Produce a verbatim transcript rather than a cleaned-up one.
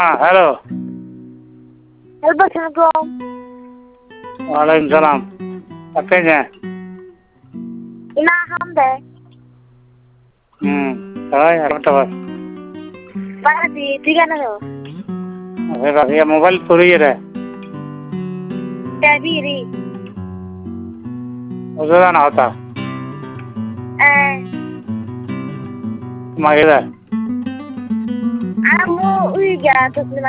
हाँ hello. Assalamualaikum. Waalaikumsalam. Apa je? Ina hambe. Hmm. Tahu ya apa? Para di tiga nado. Apa dia mobile puri je? Tabiri. Udah na hota. Eh. Mageda. Amu uiga tu